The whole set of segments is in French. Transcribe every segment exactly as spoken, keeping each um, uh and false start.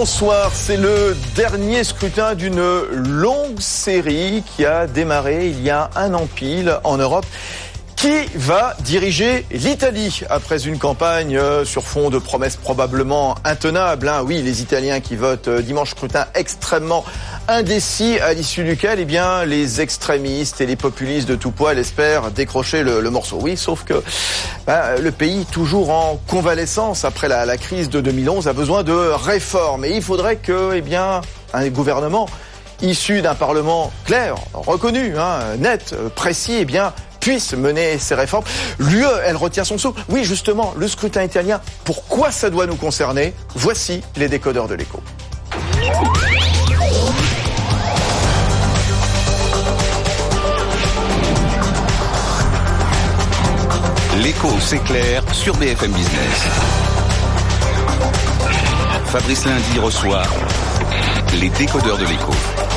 Bonsoir, c'est le dernier scrutin d'une longue série qui a démarré il y a un an pile en Europe. Qui va diriger l'Italie après une campagne sur fond de promesses probablement intenables, hein. Oui, les Italiens qui votent dimanche, scrutin extrêmement indécis à l'issue duquel, eh bien, les extrémistes et les populistes de tout poil espèrent décrocher le, le morceau. Oui, sauf que ben, le pays, toujours en convalescence après la, la crise de deux mille onze, a besoin de réformes. Et il faudrait que, eh bien, un gouvernement issu d'un parlement clair, reconnu, hein, net, précis, eh bien, puisse mener ces réformes. L'U E, elle retient son sceau. Oui, justement, le scrutin italien, pourquoi ça doit nous concerner? Voici les décodeurs de l'écho. L'écho s'éclaire sur B F M Business. Fabrice Lundi reçoit les décodeurs de l'écho.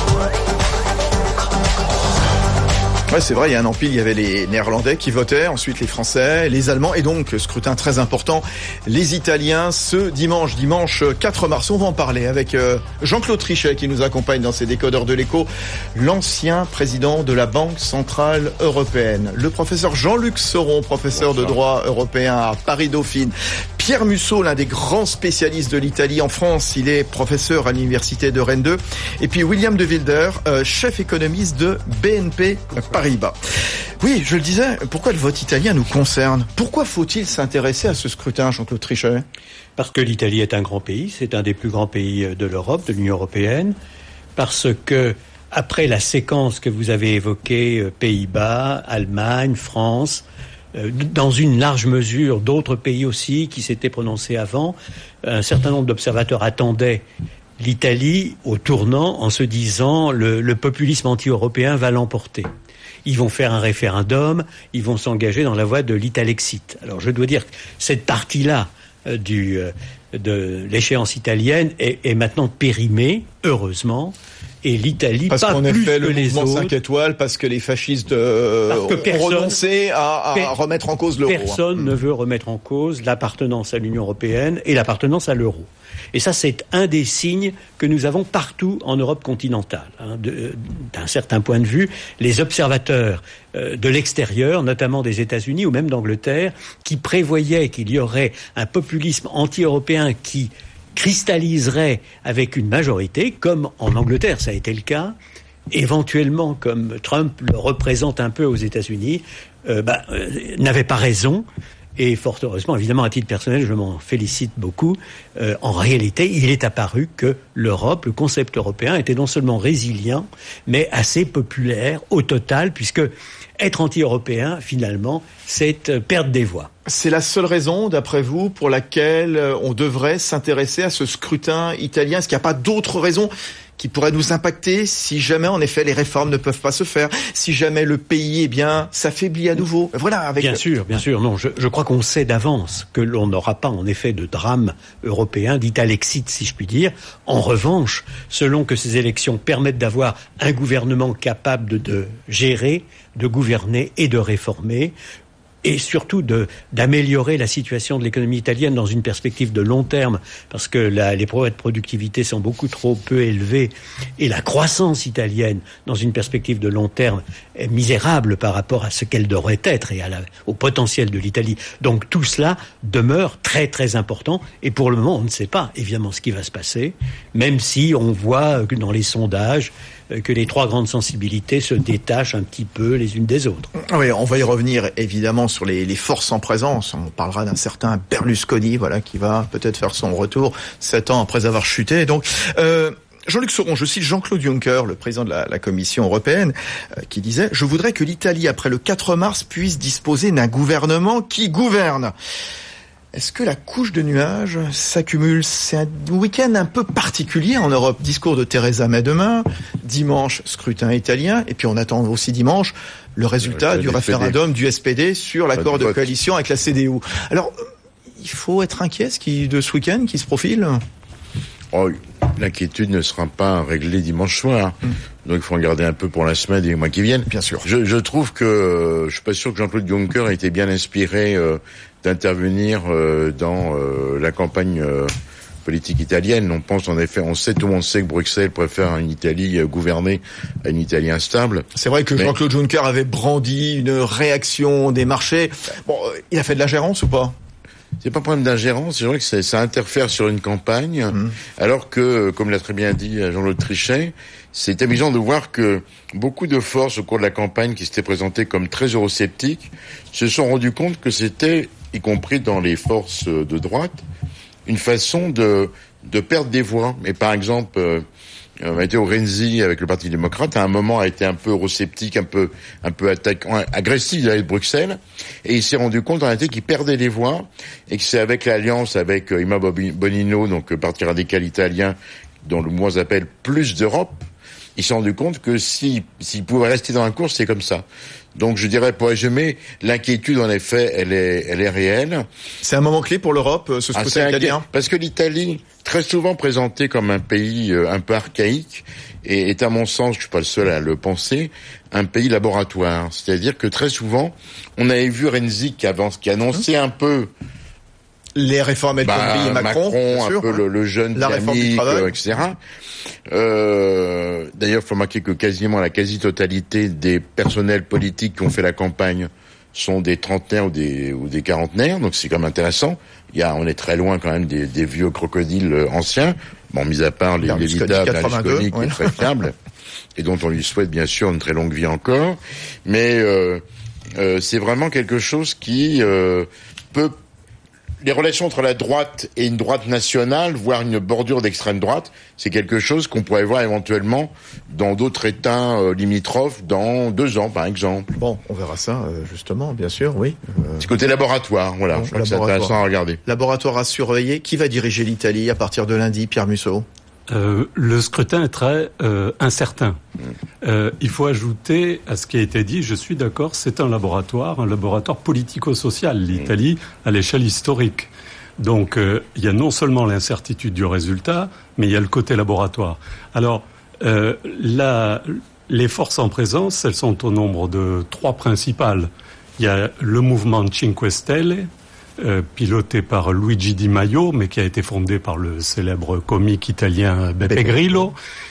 Ouais, c'est vrai, il y a un an pile, il y avait les Néerlandais qui votaient, ensuite les Français, les Allemands, et donc, scrutin très important, les Italiens, ce dimanche, dimanche quatre mars. On va en parler avec Jean-Claude Trichet qui nous accompagne dans ces décodeurs de l'écho, l'ancien président de la Banque Centrale Européenne, le professeur Jean-Luc Sauron, professeur Bonsoir. de droit européen à Paris-Dauphine, Pierre Musso, l'un des grands spécialistes de l'Italie en France, il est professeur à l'université de Rennes deux, et puis William de Wilder, euh, chef économiste de B N P Paribas. Oui, je le disais, pourquoi le vote italien nous concerne? Pourquoi faut-il s'intéresser à ce scrutin, Jean-Claude Trichet? Parce que l'Italie est un grand pays, c'est un des plus grands pays de l'Europe, de l'Union européenne, parce que après la séquence que vous avez évoquée, Pays-Bas, Allemagne, France, dans une large mesure d'autres pays aussi qui s'étaient prononcés avant, un certain nombre d'observateurs attendaient l'Italie au tournant en se disant le, le populisme anti-européen va l'emporter. Ils vont faire un référendum, ils vont s'engager dans la voie de l'Italexit. Alors je dois dire que cette partie-là euh, du, euh, de l'échéance italienne est, est maintenant périmée, heureusement, et l'Italie, parce pas qu'on plus a fait que le les mouvement autres. cinq étoiles, parce que les fascistes euh, Parce que ont personne, renoncé à, à per, remettre en cause l'euro. Personne hein. ne veut remettre en cause l'appartenance à l'Union européenne et l'appartenance à l'euro. Et ça, c'est un des signes que nous avons partout en Europe continentale. Hein, de, d'un certain point de vue, les observateurs euh, de l'extérieur, notamment des États-Unis ou même d'Angleterre, qui prévoyaient qu'il y aurait un populisme anti-européen qui cristalliserait avec une majorité, comme en Angleterre ça a été le cas, éventuellement comme Trump le représente un peu aux États-Unis, euh, bah, euh, n'avait pas raison. Et fort heureusement, évidemment, à titre personnel, je m'en félicite beaucoup. Euh, en réalité, il est apparu que l'Europe, le concept européen, était non seulement résilient, mais assez populaire au total, puisque être anti-européen, finalement, c'est euh, perdre des voix. C'est la seule raison, d'après vous, pour laquelle on devrait s'intéresser à ce scrutin italien? Est-ce qu'il n'y a pas d'autres raisons qui pourraient nous impacter si jamais, en effet, les réformes ne peuvent pas se faire, si jamais le pays, eh bien, s'affaiblit à nouveau? Voilà, avec... Bien sûr, bien sûr. Non, je, je crois qu'on sait d'avance que l'on n'aura pas, en effet, de drame européen, d'Italexit, si je puis dire. En revanche, selon que ces élections permettent d'avoir un gouvernement capable de, de gérer, de gouverner et de réformer, et surtout de, d'améliorer la situation de l'économie italienne dans une perspective de long terme, parce que la, les progrès de productivité sont beaucoup trop peu élevés, et la croissance italienne, dans une perspective de long terme, est misérable par rapport à ce qu'elle devrait être et à la, au potentiel de l'Italie. Donc tout cela demeure très très important, et pour le moment on ne sait pas évidemment ce qui va se passer, même si on voit que dans les sondages que les trois grandes sensibilités se détachent un petit peu les unes des autres. Oui, on va y revenir évidemment sur les, les forces en présence. On parlera d'un certain Berlusconi, voilà, qui va peut-être faire son retour sept ans après avoir chuté. Donc, euh, Jean-Luc Sauron, je cite Jean-Claude Juncker, le président de la, la Commission européenne, euh, qui disait « Je voudrais que l'Italie, après le quatre mars, puisse disposer d'un gouvernement qui gouverne ». Est-ce que la couche de nuages s'accumule? C'est un week-end un peu particulier en Europe. Discours de Theresa May demain, dimanche, scrutin italien, et puis on attend aussi dimanche le résultat du référendum du S P D sur l'accord de coalition avec la C D U. Alors, il faut être inquiet de ce week-end qui se profile? Oh, l'inquiétude ne sera pas réglée dimanche soir. Mmh. Donc il faut regarder un peu pour la semaine et les mois qui viennent. Bien sûr. Je, je trouve que, je suis pas sûr que Jean-Claude Juncker a été bien inspiré euh, d'intervenir euh, dans euh, la campagne euh, politique italienne. On pense en effet, on sait, tout le monde sait que Bruxelles préfère une Italie gouvernée à une Italie instable. C'est vrai que Mais... Jean-Claude Juncker avait brandi une réaction des marchés. Bon, il a fait de l'ingérence ou pas ? C'est pas un problème d'ingérence, c'est vrai que ça, ça interfère sur une campagne, mmh. alors que, comme l'a très bien dit Jean-Claude Trichet, c'est amusant de voir que beaucoup de forces au cours de la campagne qui s'étaient présentées comme très eurosceptiques se sont rendues compte que c'était, y compris dans les forces de droite, une façon de, de perdre des voix. Et par exemple, euh, Matteo Renzi avec le Parti démocrate à un moment a été un peu eurosceptique, un peu un peu attaquant, agressif avec Bruxelles, et il s'est rendu compte en réalité qu'il perdait les voix et que c'est avec l'alliance avec euh, Imma Bonino, donc euh, Parti radical italien, dont le mouvement s'appelle Plus d'Europe, il s'est rendu compte que s'il s'il pouvait rester dans la course, c'est comme ça. Donc je dirais, pour résumer, l'inquiétude en effet, elle est, elle est réelle. C'est un moment clé pour l'Europe, ce scrutin ah, italien. Parce que l'Italie, très souvent présentée comme un pays euh, un peu archaïque, et est à mon sens, je suis pas le seul à le penser, un pays laboratoire. C'est-à-dire que très souvent, on avait vu Renzi qui avance, qui annonçait un peu les réformes El Khomri bah, et Macron, Macron un sûr, peu hein. le, le jeune la dynamique, euh, et cetera. Euh, d'ailleurs, il faut remarquer que quasiment la quasi-totalité des personnels politiques qui ont fait la campagne sont des trentenaires ou des, ou des quarantenaires, donc c'est quand même intéressant. Il y a, on est très loin quand même des, des vieux crocodiles anciens, bon, mis à part les l'évitable Berlusconi qui est très fiable, et dont on lui souhaite bien sûr une très longue vie encore, mais euh, euh, c'est vraiment quelque chose qui euh, peut... Les relations entre la droite et une droite nationale, voire une bordure d'extrême droite, c'est quelque chose qu'on pourrait voir éventuellement dans d'autres États euh, limitrophes dans deux ans, par exemple. Bon, on verra ça, euh, justement, bien sûr, oui. Euh... C'est côté laboratoire, voilà. Bon, je crois que c'est intéressant à regarder. Laboratoire à surveiller. Qui va diriger l'Italie à partir de lundi, Pierre Musso ? Euh, le scrutin est très euh, incertain. Euh, il faut ajouter à ce qui a été dit, je suis d'accord, c'est un laboratoire, un laboratoire politico-social, l'Italie, à l'échelle historique. Donc, euh, il y a non seulement l'incertitude du résultat, mais il y a le côté laboratoire. Alors, euh, la, les forces en présence, elles sont au nombre de trois principales. Il y a le mouvement Cinque Stelle, Euh, piloté par Luigi Di Maio, mais qui a été fondé par le célèbre comique italien Beppe Grillo,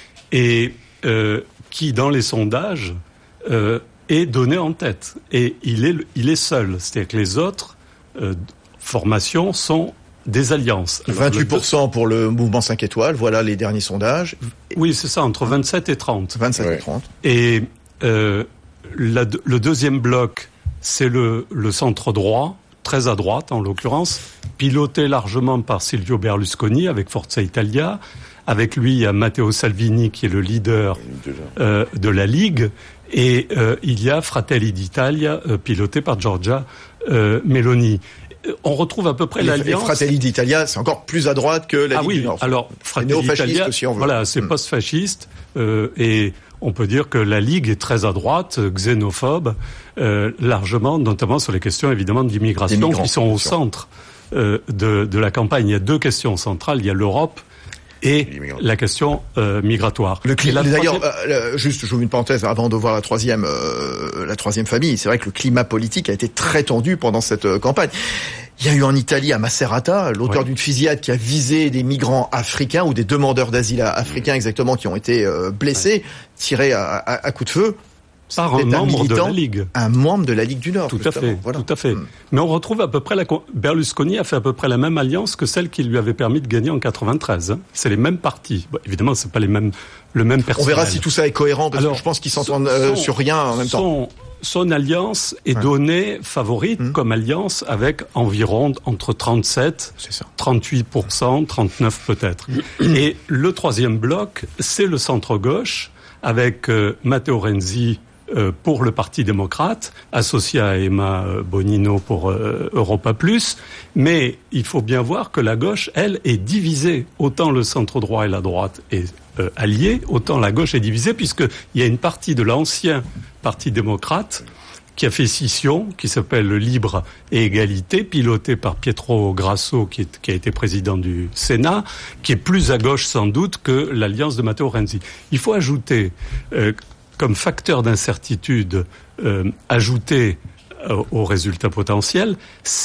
et euh, qui, dans les sondages, euh, est donné en tête. Et il est, il est seul. C'est-à-dire que les autres euh, formations sont des alliances. Alors, vingt-huit pour cent pour le mouvement cinq étoiles, voilà les derniers sondages. Oui, c'est ça, entre vingt-sept et trente. vingt-sept ouais. et trente. Et euh, la, le deuxième bloc, c'est le, le centre droit, très à droite en l'occurrence, piloté largement par Silvio Berlusconi avec Forza Italia. Avec lui, il y a Matteo Salvini qui est le leader euh, de la Ligue. Et euh, il y a Fratelli d'Italia, euh, piloté par Giorgia euh, Meloni. On retrouve à peu près les, l'alliance... Les Fratelli d'Italia, c'est encore plus à droite que la ah Ligue oui, du Nord. Alors, Fratelli d'Italia, si on veut. Voilà, c'est hum. post-fasciste. Euh, et on peut dire que la Ligue est très à droite, xénophobe, euh, largement, notamment sur les questions évidemment d'immigration qui sont au centre euh, de, de la campagne. Il y a deux questions centrales, il y a l'Europe et la question euh, migratoire. Le climat, la d'ailleurs, troisième... euh, juste, j'ouvre une parenthèse avant de voir la troisième, euh, la troisième famille. C'est vrai que le climat politique a été très tendu pendant cette euh, campagne. Il y a eu en Italie, à Macerata, l'auteur ouais. d'une fusillade qui a visé des migrants africains ou des demandeurs d'asile africains mmh. exactement qui ont été euh, blessés, ouais. tirés à, à, à coups de feu. Par un membre militant, de la Ligue. Un membre de la Ligue du Nord. Tout justement. à fait, voilà. tout à fait. Mmh. Mais on retrouve à peu près la... Berlusconi a fait à peu près la même alliance que celle qui lui avait permis de gagner en quatre-vingt-treize. Hein. C'est les mêmes partis. Bon, évidemment, c'est pas les mêmes, le même personnel. On verra si tout ça est cohérent, parce Alors, que je pense qu'ils s'entendent euh, sur rien en même son, temps. Son alliance est ouais. donnée favorite mmh. comme alliance avec environ entre trente-sept, trente-huit pour cent, trente-neuf peut-être. Et le troisième bloc, c'est le centre-gauche avec euh, Matteo Renzi euh, pour le Parti démocrate, associé à Emma Bonino pour euh, Europa Plus. Mais il faut bien voir que la gauche, elle, est divisée. Autant le centre-droit et la droite est euh, alliée, autant la gauche est divisée, puisqu'il y a une partie de l'ancien Parti démocrate qui a fait scission, qui s'appelle Libre et Égalité, piloté par Pietro Grasso, qui, est, qui a été président du Sénat, qui est plus à gauche sans doute que l'alliance de Matteo Renzi. Il faut ajouter, euh, comme facteur d'incertitude euh, ajouté euh, aux résultats potentiels, c'est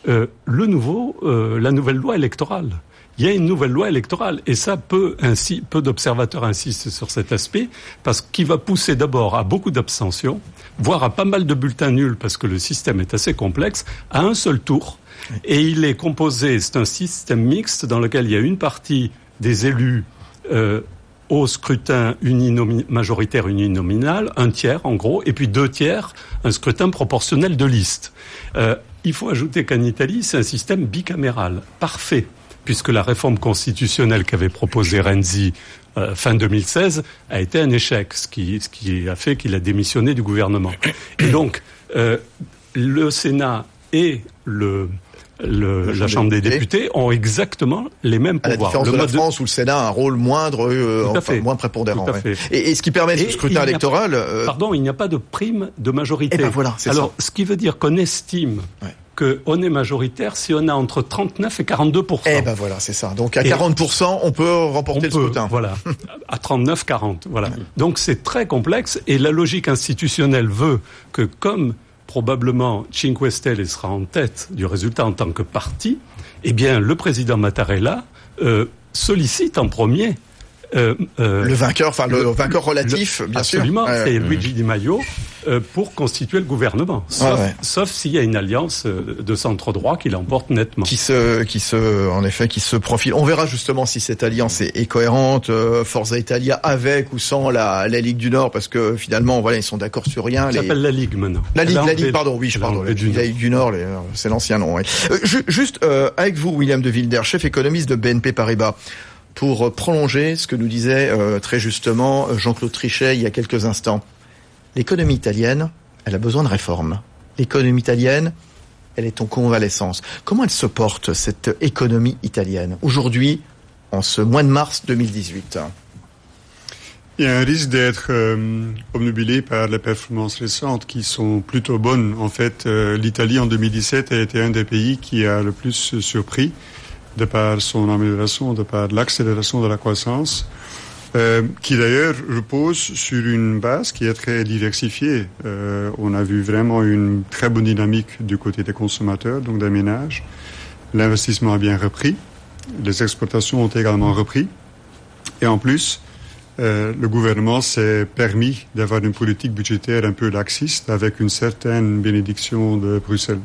euh, le nouveau, euh, la nouvelle loi électorale. Il y a une nouvelle loi électorale et ça peu ainsi peu d'observateurs insistent sur cet aspect parce qu'il va pousser d'abord à beaucoup d'abstention, voire à pas mal de bulletins nuls parce que le système est assez complexe, à un seul tour. Et il est composé, c'est un système mixte dans lequel il y a une partie des élus euh, au scrutin uninomi- majoritaire uninominal, un tiers en gros, et puis deux tiers, un scrutin proportionnel de liste. Euh, il faut ajouter qu'en Italie, c'est un système bicaméral, parfait. Puisque la réforme constitutionnelle qu'avait proposée Renzi euh, fin deux mille seize a été un échec, ce qui, ce qui a fait qu'il a démissionné du gouvernement. Et donc, euh, le Sénat et le, le, la Chambre des députés ont exactement les mêmes pouvoirs. À la différence le de la mode France, où le Sénat a un rôle moindre, euh, enfin, moins prépondérant. Ouais. Et, et ce qui permet ce scrutin électoral... Euh... Pardon, il n'y a pas de prime de majorité. Eh ben voilà, c'est Alors, ça. Ce qui veut dire qu'on estime... Ouais. qu'on est majoritaire si on a entre trente-neuf et quarante-deux pour cent. Eh ben voilà, c'est ça. Donc à quarante pour cent, on peut remporter on le peut, scrutin. Voilà. À trente-neuf quarante, voilà. Donc c'est très complexe et la logique institutionnelle veut que comme probablement Cinque Stelle sera en tête du résultat en tant que parti, eh bien le président Mattarella euh, sollicite en premier Euh, euh, le vainqueur, enfin le, le vainqueur relatif, le, bien absolument, sûr. Absolument, c'est euh, Luigi Di Maio euh, pour constituer le gouvernement. Sauf, ouais, ouais. sauf s'il y a une alliance de centre droit qui l'emporte nettement. Qui se, qui se, en effet, qui se profile. On verra justement si cette alliance est, est cohérente. Euh, Forza Italia avec ou sans la, la Ligue du Nord, parce que finalement, voilà, ils sont d'accord sur rien. Ça les... s'appelle la Ligue maintenant. La Ligue, la Ligue, pardon, oui, je pardon, la, la Ligue du Nord, les, c'est l'ancien nom. Oui. Euh, ju- juste euh, avec vous, William de Wilder, chef économiste de B N P Paribas. Pour prolonger ce que nous disait euh, très justement Jean-Claude Trichet il y a quelques instants. L'économie italienne, elle a besoin de réformes. L'économie italienne, elle est en convalescence. Comment elle se porte, cette économie italienne, aujourd'hui, en ce mois de mars deux mille dix-huit? Il y a un risque d'être euh, obnubilé par les performances récentes qui sont plutôt bonnes. En fait, euh, l'Italie en deux mille dix-sept a été un des pays qui a le plus surpris de par son amélioration, de par l'accélération de la croissance, euh, qui d'ailleurs repose sur une base qui est très diversifiée. Euh, on a vu vraiment une très bonne dynamique du côté des consommateurs, donc des ménages. L'investissement a bien repris, les exportations ont également repris, et en plus, euh, le gouvernement s'est permis d'avoir une politique budgétaire un peu laxiste avec une certaine bénédiction de Bruxelles.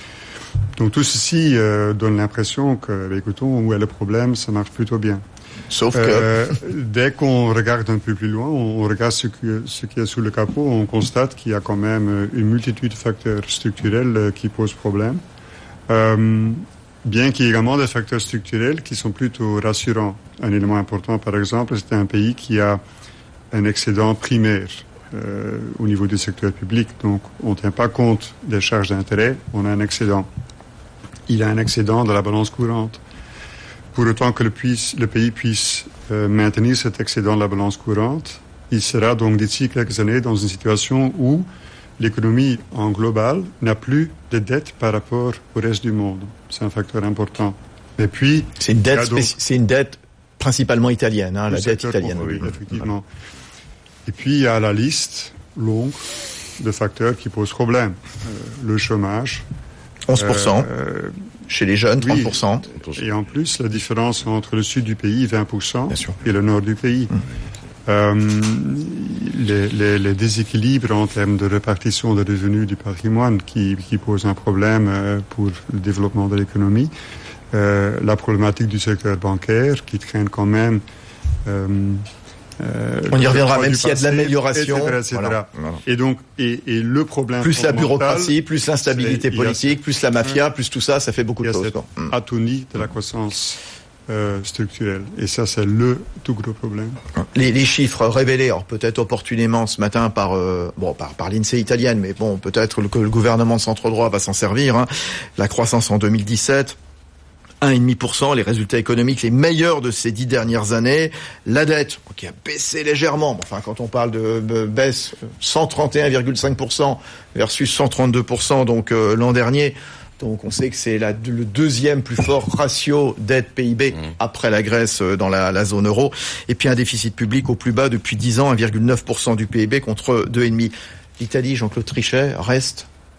Donc tout ceci euh, donne l'impression que, écoutons, où est le problème, ça marche plutôt bien. Sauf que... Euh, dès qu'on regarde un peu plus loin, on, on regarde ce qui, ce qui est sous le capot, on constate qu'il y a quand même une multitude de facteurs structurels euh, qui posent problème. Euh, bien qu'il y ait également des facteurs structurels qui sont plutôt rassurants. Un élément important, par exemple, c'est un pays qui a un excédent primaire. Euh, au niveau du secteur public. Donc, on ne tient pas compte des charges d'intérêt, on a un excédent. Il a un excédent de la balance courante. Pour autant que le, puisse, le pays puisse euh, maintenir cet excédent de la balance courante, il sera donc d'ici quelques années dans une situation où l'économie en global n'a plus de dette par rapport au reste du monde. C'est un facteur important. Et puis... C'est une dette, donc, spéci- c'est une dette principalement italienne, hein, la dette italienne. Oui, effectivement. Et puis, il y a la liste longue de facteurs qui posent problème. Euh, le chômage. onze pour cent. Euh, chez les jeunes, trente pour cent. Oui, et en plus, la différence entre le sud du pays, vingt pour cent, Bien sûr. et le nord du pays. Mmh. Euh, les, les, les déséquilibres en termes de répartition des revenus du patrimoine qui, qui posent un problème euh, pour le développement de l'économie. Euh, la problématique du secteur bancaire qui traîne quand même... Euh, Euh, on y reviendra même s'il y a de l'amélioration, et cetera, et cetera. Voilà. Voilà. Et donc, et, et le problème plus la bureaucratie, plus l'instabilité politique, plus la mafia, plus tout ça, ça fait beaucoup de choses. Il y a cette atonie de la croissance euh, structurelle, et ça, c'est le tout gros problème. Les, les chiffres révélés, alors peut-être opportunément ce matin par euh, bon par, par l'INSEE italienne, mais bon peut-être que le gouvernement de centre droit va s'en servir. Hein. La croissance en deux mille dix-sept. un virgule cinq pour cent, les résultats économiques les meilleurs de ces dix dernières années. La dette, qui a baissé légèrement, enfin quand on parle de, de baisse, cent trente et un virgule cinq pour cent versus cent trente-deux pour cent donc euh, l'an dernier. Donc on sait que c'est la, le deuxième plus fort ratio dette P I B mmh. après la Grèce dans la, la zone euro. Et puis un déficit public au plus bas depuis dix ans, un virgule neuf pour cent du P I B contre deux virgule cinq pour cent. L'Italie, Jean-Claude Trichet, reste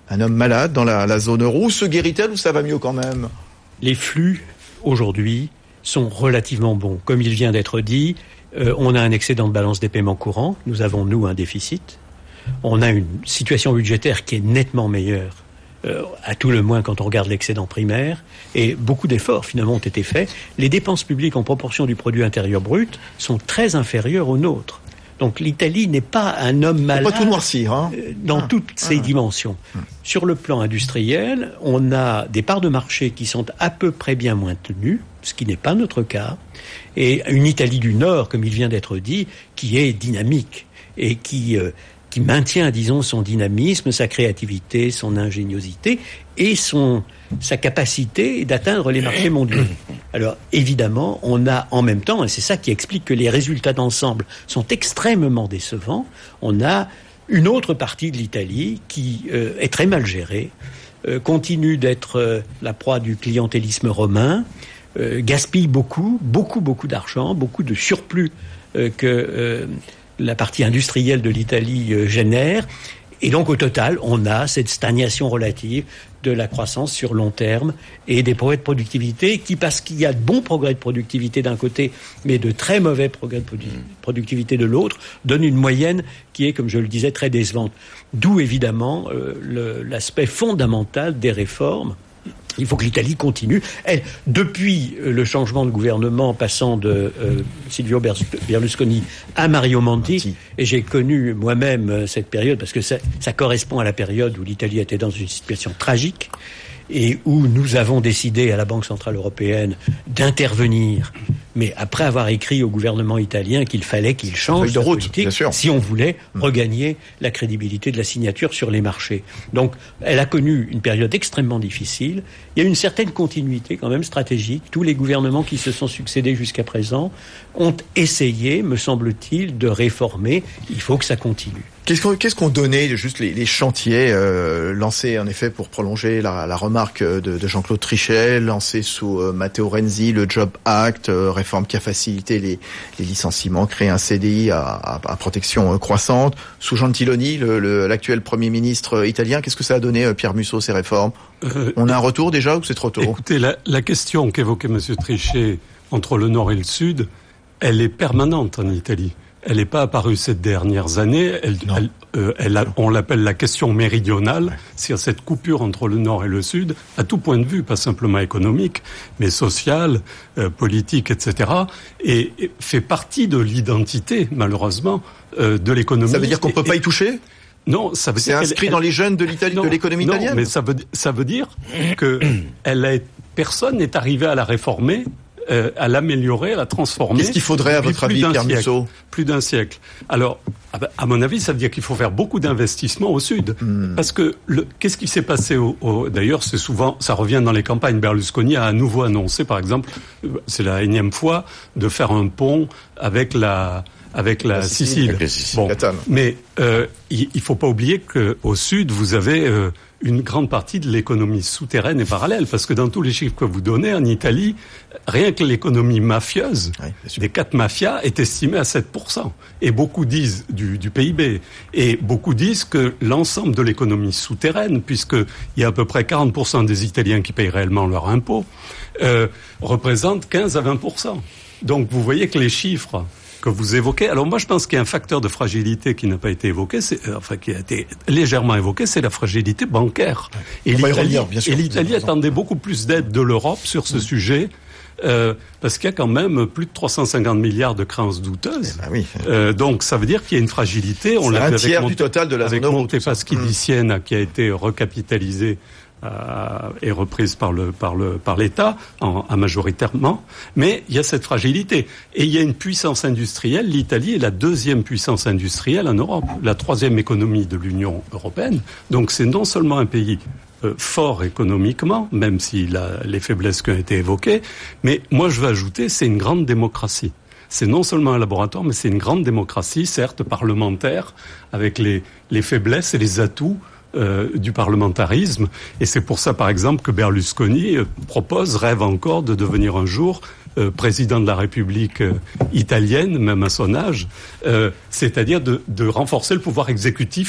un homme malade dans la, la zone euro. Se guérit-elle ou ça va mieux quand même? Les flux, aujourd'hui, sont relativement bons. Comme il vient d'être dit, euh, on a un excédent de balance des paiements courants. Nous avons, nous, un déficit. On a une situation budgétaire qui est nettement meilleure, euh, à tout le moins quand on regarde l'excédent primaire. Et beaucoup d'efforts, finalement, ont été faits. Les dépenses publiques en proportion du produit intérieur brut sont très inférieures aux nôtres. Donc l'Italie n'est pas un homme malade. Faut pas tout noircir, hein. Dans ah. toutes ses ah. dimensions. Ah. Sur le plan industriel, on a des parts de marché qui sont à peu près bien maintenues, ce qui n'est pas notre cas, et une Italie du Nord, comme il vient d'être dit, qui est dynamique et qui euh, qui maintient, disons, son dynamisme, sa créativité, son ingéniosité et son sa capacité d'atteindre les marchés mondiaux. Alors, évidemment, on a en même temps, et c'est ça qui explique que les résultats d'ensemble sont extrêmement décevants, on a une autre partie de l'Italie qui euh, est très mal gérée, euh, continue d'être euh, la proie du clientélisme romain, euh, gaspille beaucoup, beaucoup, beaucoup d'argent, beaucoup de surplus euh, que euh, la partie industrielle de l'Italie euh, génère. Et donc, au total, on a cette stagnation relative de la croissance sur long terme et des progrès de productivité qui, parce qu'il y a de bons progrès de productivité d'un côté, mais de très mauvais progrès de produ- productivité de l'autre, donne une moyenne qui est, comme je le disais, très décevante. D'où, évidemment, euh, le, l'aspect fondamental des réformes. Il faut que l'Italie continue. Elle, depuis le changement de gouvernement passant de euh, Silvio Berlusconi à Mario Monti, et j'ai connu moi-même cette période parce que ça, ça correspond à la période où l'Italie était dans une situation tragique et où nous avons décidé à la Banque Centrale Européenne d'intervenir, mais après avoir écrit au gouvernement italien qu'il fallait qu'il change de politique si on voulait regagner la crédibilité de la signature sur les marchés. Donc, elle a connu une période extrêmement difficile. Il y a une certaine continuité quand même stratégique. Tous les gouvernements qui se sont succédés jusqu'à présent ont essayé, me semble-t-il, de réformer. Il faut que ça continue. Qu'est-ce qu'on, qu'est-ce qu'on donnait, juste les, les chantiers euh, lancés en effet pour prolonger la, la remarque de, de Jean-Claude Trichet, lancés sous euh, Matteo Renzi, le Job Act, euh, réforme qui a facilité les, les licenciements, créé un C D I à, à, à protection euh, croissante, sous Gentiloni, le, le, l'actuel Premier ministre italien. Qu'est-ce que ça a donné, euh, Pierre Musso, ces réformes? euh, On a un retour déjà ou c'est trop tôt? Écoutez, la, la question qu'évoquait M. Trichet entre le Nord et le Sud, elle est permanente en Italie. Elle n'est pas apparue ces dernières années. Elle, elle, euh, elle a, on l'appelle la question méridionale, c'est-à-dire cette coupure entre le Nord et le Sud, à tout point de vue, pas simplement économique, mais social, euh, politique, et cetera, et, et fait partie de l'identité, malheureusement, euh, de l'économie. Ça veut dire qu'on ne peut pas y toucher ? Non, ça veut c'est dire inscrit elle, dans les gènes de l'Italie, non, de l'économie non, italienne. Mais ça veut, ça veut dire que elle a, personne n'est arrivé à la réformer. Euh, à l'améliorer, à la transformer. Qu'est-ce qu'il faudrait, à votre avis, Pierre Musso ? Plus d'un siècle. Alors, à mon avis, ça veut dire qu'il faut faire beaucoup d'investissements au Sud. Mm. Parce que, le, qu'est-ce qui s'est passé au, au, d'ailleurs, c'est souvent, ça revient dans les campagnes. Berlusconi a à nouveau annoncé, par exemple, c'est la énième fois, de faire un pont avec la, avec la, la Sicile. Sicile. Bon. Mais, euh, il, il faut pas oublier qu'au Sud, vous avez, euh, une grande partie de l'économie souterraine et parallèle, parce que dans tous les chiffres que vous donnez, en Italie, rien que l'économie mafieuse, oui, des quatre mafias, est estimée à sept pour cent. Et beaucoup disent du, du P I B. Et beaucoup disent que l'ensemble de l'économie souterraine, puisqu'il y a à peu près quarante pour cent des Italiens qui payent réellement leurs impôts, euh, représente quinze à vingt pour cent. Donc vous voyez que les chiffres que vous évoquez. Alors moi, je pense qu'il y a un facteur de fragilité qui n'a pas été évoqué, c'est, enfin qui a été légèrement évoqué, c'est la fragilité bancaire. Et On l'Italie, relire, bien sûr, et l'Italie attendait beaucoup plus d'aide de l'Europe sur ce mmh. sujet. Euh, parce qu'il y a quand même plus de trois cent cinquante milliards de créances douteuses. Eh ben oui. euh, donc ça veut dire qu'il y a une fragilité. On c'est l'a un vu tiers avec du total de la avec zone euro. Montepaschi mmh. di Siena qui a été recapitalisé Euh, est reprise par le par le par l'État en, en majoritairement, mais il y a cette fragilité et il y a une puissance industrielle. L'Italie est la deuxième puissance industrielle en Europe, la troisième économie de l'Union européenne. Donc c'est non seulement un pays euh, fort économiquement, même si la, les faiblesses qui ont été évoquées, mais moi je veux ajouter, c'est une grande démocratie. C'est non seulement un laboratoire, mais c'est une grande démocratie, certes parlementaire, avec les les faiblesses et les atouts Euh, du parlementarisme. Et c'est pour ça, par exemple, que Berlusconi euh, propose, rêve encore de devenir un jour euh, président de la République euh, italienne, même à son âge, euh, c'est-à-dire de, de renforcer le pouvoir exécutif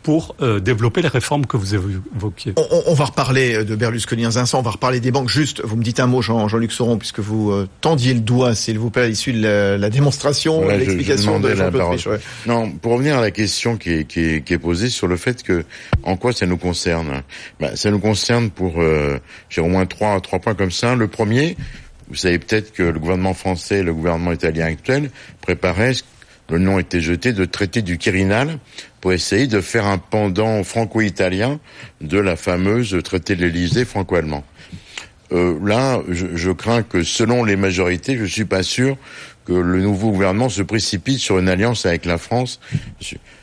pour euh, développer les réformes que vous évoquiez. On, on va reparler de Berlusconi dans un instant, on va reparler des banques. Juste, vous me dites un mot, Jean, Jean-Luc Sauron, puisque vous euh, tendiez le doigt, s'il vous plaît, à l'issue de la, la démonstration, voilà, l'explication je, je de Jean-Claude Triche. Ouais. Non, pour revenir à la question qui est, qui est, qui est posée sur le fait que, en quoi ça nous concerne, bah, ça nous concerne pour, euh, j'ai au moins trois, trois points comme ça. Le premier, vous savez peut-être que le gouvernement français et le gouvernement italien actuel préparaient, le nom était jeté, de traité du Quirinal pour essayer de faire un pendant franco-italien de la fameuse traité de l'Élysée franco-allemand. Euh, là, je, je crains que selon les majorités, je suis pas sûr que le nouveau gouvernement se précipite sur une alliance avec la France. Pourquoi ?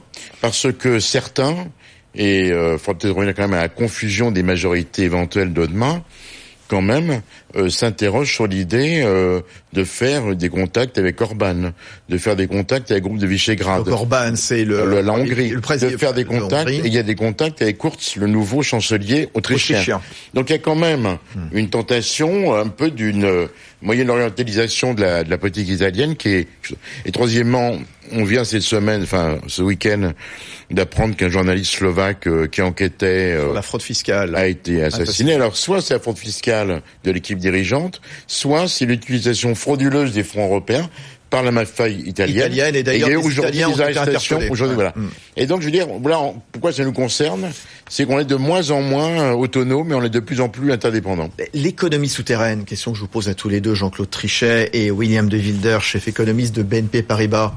Parce que certains, et il euh, faudra peut-être revenir quand même à la confusion des majorités éventuelles de demain, quand même, euh, s'interroge sur l'idée euh, de faire des contacts avec Orban, de faire des contacts avec le groupe de Visegrad. Donc Orban, c'est le, le la Hongrie, le président, de faire des contacts. Et il y a des contacts avec Kurz, le nouveau chancelier autrichien. autrichien. Donc il y a quand même hmm. une tentation, un peu d'une euh, moyenne orientalisation de la, de la politique italienne qui est. Et troisièmement, on vient cette semaine, enfin ce week-end, d'apprendre qu'un journaliste slovaque euh, qui enquêtait euh, sur la fraude fiscale a été assassiné. Alors soit c'est la fraude fiscale de l'équipe dirigeante, soit c'est l'utilisation frauduleuse des fonds européens par la mafia italienne. Italienne et d'ailleurs et les aujourd'hui Italiens des arrestations. Aujourd'hui, ouais. voilà. Mm. Et donc je veux dire, voilà, pourquoi ça nous concerne, c'est qu'on est de moins en moins autonome et on est de plus en plus interdépendant. L'économie souterraine, question que je vous pose à tous les deux, Jean-Claude Trichet et William de Wilder, chef économiste de B N P Paribas.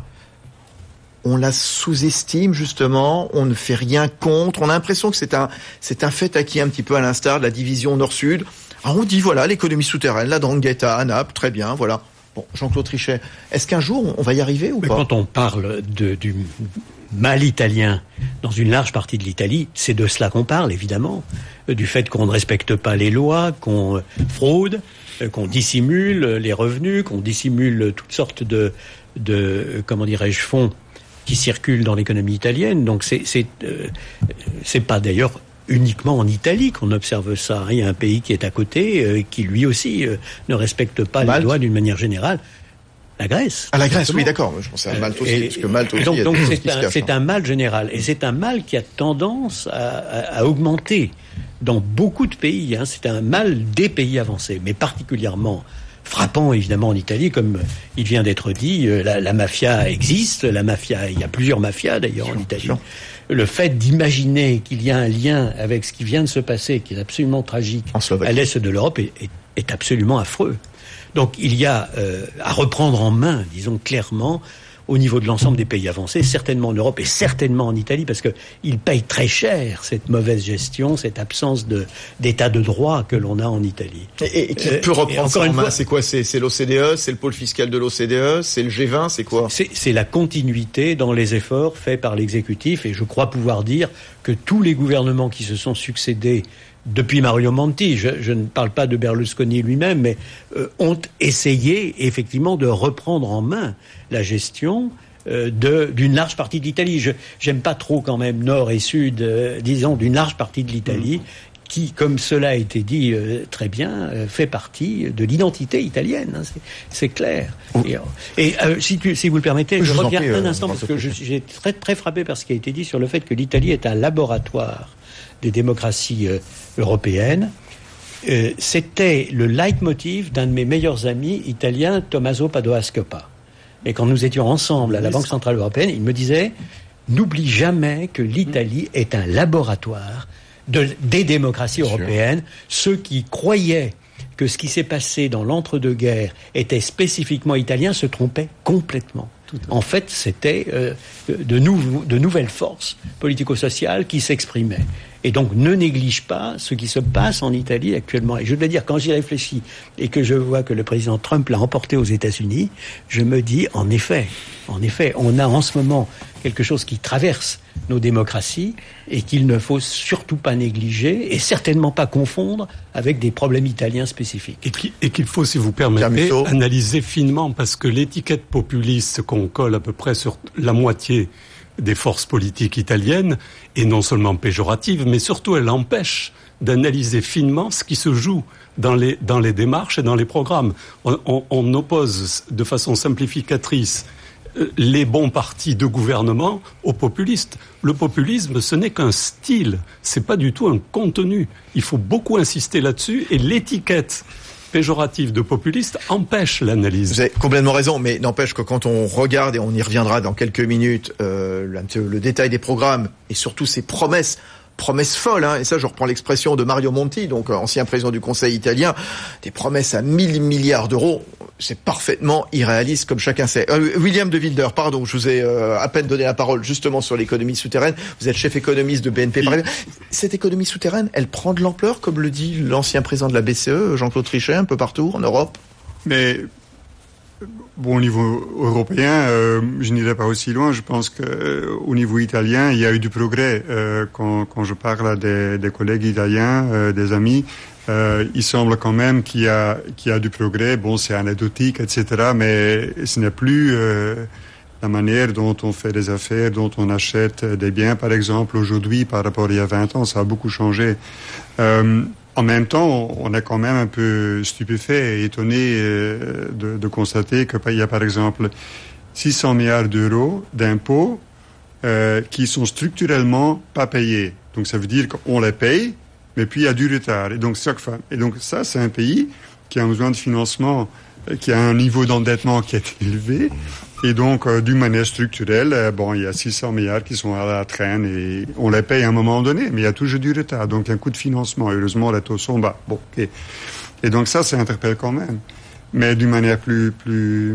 On la sous-estime justement, on ne fait rien contre, on a l'impression que c'est un, c'est un fait acquis un petit peu à l'instar de la division Nord-Sud. Alors on dit voilà, l'économie souterraine, la Drangheta, à Naples, très bien, voilà. Bon, Jean-Claude Trichet, est-ce qu'un jour on va y arriver ou Mais pas ? Quand on parle de, du mal italien dans une large partie de l'Italie, c'est de cela qu'on parle évidemment, du fait qu'on ne respecte pas les lois, qu'on fraude, qu'on dissimule les revenus, qu'on dissimule toutes sortes de, de comment dirais-je, fonds qui circulent dans l'économie italienne. Donc c'est c'est euh, c'est pas d'ailleurs uniquement en Italie qu'on observe ça. Il y a un pays qui est à côté euh, qui lui aussi euh, ne respecte pas Malte. Les lois d'une manière générale. La Grèce. Ah la Grèce, oui d'accord. Je pensais à Malte aussi, euh, parce que Malte aussi. Donc, donc c'est, c'est, un, c'est un mal général et c'est un mal qui a tendance à, à, à augmenter dans beaucoup de pays. Hein. C'est un mal des pays avancés, mais particulièrement frappant évidemment en Italie, comme il vient d'être dit, la, la mafia existe, la mafia, il y a plusieurs mafias d'ailleurs en Italie. Sûr. Le fait d'imaginer qu'il y a un lien avec ce qui vient de se passer, qui est absolument tragique à l'est de l'Europe, est, est, est absolument affreux. Donc il y a euh, à reprendre en main, disons clairement, au niveau de l'ensemble des pays avancés, certainement en Europe et certainement en Italie, parce qu'ils payent très cher cette mauvaise gestion, cette absence de, d'état de droit que l'on a en Italie. Et, et qui euh, peut reprendre ça en main, c'est quoi c'est, c'est l'O C D E, c'est le pôle fiscal de l'O C D E, c'est le G vingt, c'est quoi c'est, c'est la continuité dans les efforts faits par l'exécutif, et je crois pouvoir dire que tous les gouvernements qui se sont succédés depuis Mario Monti, je, je ne parle pas de Berlusconi lui-même, mais euh, ont essayé effectivement de reprendre en main la gestion euh, de, d'une large partie de l'Italie. Je j'aime pas trop quand même nord et sud, euh, disons d'une large partie de l'Italie, mmh. qui, comme cela a été dit euh, très bien, euh, fait partie de l'identité italienne. Hein, c'est, c'est clair. Mmh. Et, et euh, si, tu, si vous le permettez, je, je reviens prie, un euh, instant parce que je, j'ai très très frappé par ce qui a été dit sur le fait que l'Italie est un laboratoire des démocraties euh, européennes. Euh, c'était le leitmotiv d'un de mes meilleurs amis italiens, Tommaso Padoa-Schioppa. Et quand nous étions ensemble à la Banque Centrale Européenne, il me disait « N'oublie jamais que l'Italie est un laboratoire de, des démocraties européennes. Ceux qui croyaient que ce qui s'est passé dans l'entre-deux-guerres était spécifiquement italien se trompaient complètement. » En fait, c'était euh, de, nou- de nouvelles forces politico-sociales qui s'exprimaient. Et donc, ne néglige pas ce qui se passe en Italie actuellement. Et je dois dire, quand j'y réfléchis et que je vois que le président Trump l'a emporté aux États-Unis, je me dis, en effet, en effet, on a en ce moment quelque chose qui traverse nos démocraties et qu'il ne faut surtout pas négliger et certainement pas confondre avec des problèmes italiens spécifiques. Et, qui, et qu'il faut, si vous permettez, analyser finement, parce que l'étiquette populiste qu'on colle à peu près sur la moitié des forces politiques italiennes est non seulement péjorative, mais surtout elle empêche d'analyser finement ce qui se joue dans les, dans les démarches et dans les programmes. On, on, on oppose de façon simplificatrice les bons partis de gouvernement aux populistes. Le populisme, ce n'est qu'un style, c'est pas du tout un contenu. Il faut beaucoup insister là-dessus, et l'étiquette péjorative de populiste empêche l'analyse. Vous avez complètement raison, mais n'empêche que quand on regarde, et on y reviendra dans quelques minutes, euh, le, le détail des programmes et surtout ces promesses, promesses folles, hein, et ça je reprends l'expression de Mario Monti, donc euh, ancien président du Conseil italien, des promesses à mille milliards d'euros, c'est parfaitement irréaliste comme chacun sait. Euh, William de Wilder, pardon, je vous ai euh, à peine donné la parole justement sur l'économie souterraine, vous êtes chef économiste de B N P Paribas. Cette économie souterraine, elle prend de l'ampleur, comme le dit l'ancien président de la B C E, Jean-Claude Trichet, un peu partout en Europe? Mais bon, au niveau européen, euh, je n'irai pas aussi loin. Je pense que euh, au niveau italien, il y a eu du progrès. Euh, quand, quand je parle à des, des collègues italiens, euh, des amis, euh, il semble quand même qu'il y a qu'il y a du progrès. Bon, c'est anecdotique, et cetera. Mais ce n'est plus euh, la manière dont on fait des affaires, dont on achète des biens, par exemple, aujourd'hui par rapport à il y a vingt ans. Ça a beaucoup changé. Euh, En même temps, on est quand même un peu stupéfait et étonné de, de constater qu'il y a par exemple six cents milliards d'euros d'impôts euh, qui sont structurellement pas payés. Donc ça veut dire qu'on les paye, mais puis il y a du retard. Et donc, et donc ça, c'est un pays qui a besoin de financement, qui a un niveau d'endettement qui est élevé. Et donc, euh, d'une manière structurelle, euh, bon, il y a six cents milliards qui sont à la traîne et on les paye à un moment donné, mais il y a toujours du retard. Donc, un coût de financement. Heureusement, les taux sont bas. Bon, okay. Et donc ça, ça interpelle quand même. Mais d'une manière plus, plus,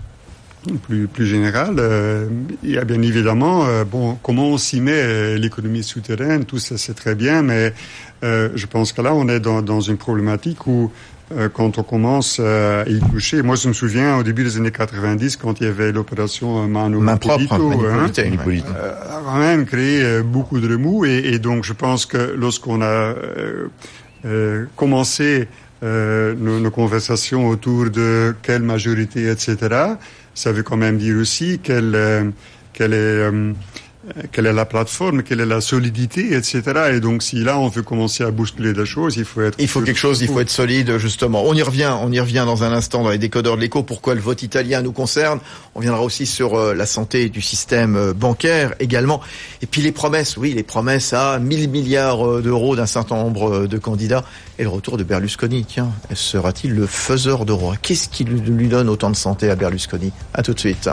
plus, plus générale, euh, il y a bien évidemment, euh, bon, comment on s'y met, euh, l'économie souterraine, tout ça, c'est très bien, mais euh, je pense que là, on est dans, dans une problématique où quand on commence à y toucher. Moi, je me souviens, au début des années quatre-vingt-dix, quand il y avait l'opération Mano Main propre, hein, euh, a quand même créé beaucoup de remous. Et, et donc, je pense que lorsqu'on a euh, euh, commencé euh, nos, nos conversations autour de quelle majorité, et cetera, ça veut quand même dire aussi quelle, euh, quelle est... Euh, quelle est la plateforme, quelle est la solidité, et cetera. Et donc, si là, on veut commencer à bousculer des choses, il faut être... Il faut quelque chose, il faut être solide, justement. On y revient, on y revient dans un instant dans les décodeurs de l'écho. Pourquoi le vote italien nous concerne? On viendra aussi sur euh, la santé du système euh, bancaire également. Et puis les promesses, oui, les promesses à mille milliards d'euros d'un certain nombre de candidats. Et le retour de Berlusconi, tiens, sera-t-il le faiseur de roi? Qu'est-ce qui lui donne autant de santé à Berlusconi? À tout de suite.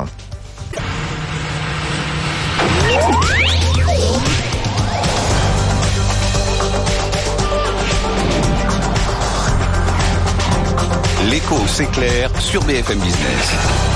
L'écho s'éclaire sur B F M Business.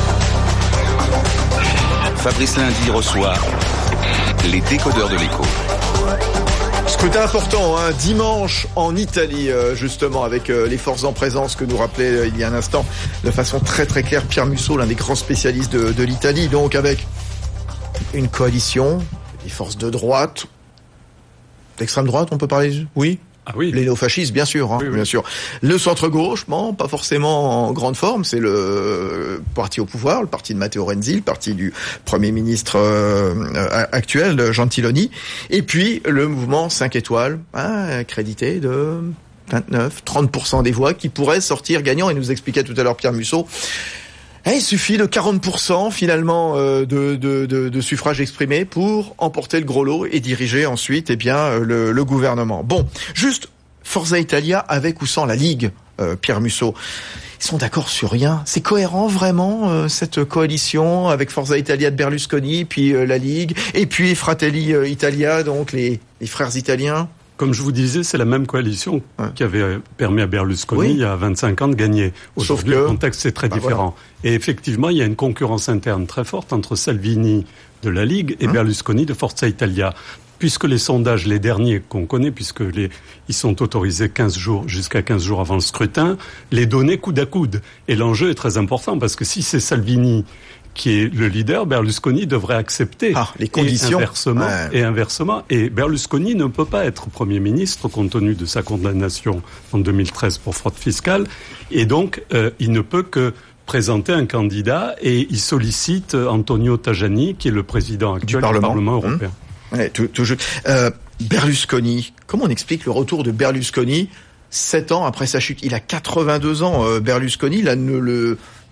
Fabrice Lundi reçoit les décodeurs de l'écho. Scrutin important, hein, dimanche en Italie, euh, justement, avec euh, les forces en présence que nous rappelait euh, il y a un instant de façon très très claire Pierre Musso, l'un des grands spécialistes de, de l'Italie, donc avec une coalition, des forces de droite, d'extrême droite, on peut parler, oui. Ah oui. Les néofascistes, bien sûr, hein, oui, oui. bien sûr. Le centre-gauche, bon, pas forcément en grande forme, c'est le parti au pouvoir, le parti de Matteo Renzi, le parti du Premier ministre euh, actuel, Gentiloni, et puis le mouvement cinq étoiles, hein, crédité de vingt-neuf, trente pour cent des voix qui pourraient sortir gagnants, et nous expliquait tout à l'heure Pierre Musso. Et il suffit de quarante pour cent finalement euh, de, de, de, de suffrages exprimés pour emporter le gros lot et diriger ensuite eh bien le, le gouvernement. Bon, juste Forza Italia avec ou sans la Ligue, euh, Pierre Musso. Ils sont d'accord sur rien. C'est cohérent vraiment euh, cette coalition avec Forza Italia de Berlusconi, puis euh, la Ligue, et puis Fratelli euh, Italia, donc les, les frères italiens. Comme je vous disais, c'est la même coalition ouais. qui avait permis à Berlusconi, oui. il y a vingt-cinq ans, de gagner. Aujourd'hui, que... le contexte est très bah, différent. Voilà. Et effectivement, il y a une concurrence interne très forte entre Salvini de la Ligue et hum. Berlusconi de Forza Italia. Puisque les sondages, les derniers qu'on connaît, puisque les, ils sont autorisés quinze jours, jusqu'à quinze jours avant le scrutin, les données coude à coude. Et l'enjeu est très important, parce que si c'est Salvini qui est le leader, Berlusconi devrait accepter. Ah, les conditions. Et inversement, ouais. et inversement. Et Berlusconi ne peut pas être Premier ministre compte tenu de sa condamnation en deux mille treize pour fraude fiscale. Et donc, euh, il ne peut que présenter un candidat et il sollicite Antonio Tajani, qui est le président actuel du Parlement, du Parlement européen. Mmh. Ouais, tout, tout, euh, Berlusconi, comment on explique le retour de Berlusconi sept ans après sa chute? Il a quatre-vingt-deux ans, euh, Berlusconi. Là, ne le...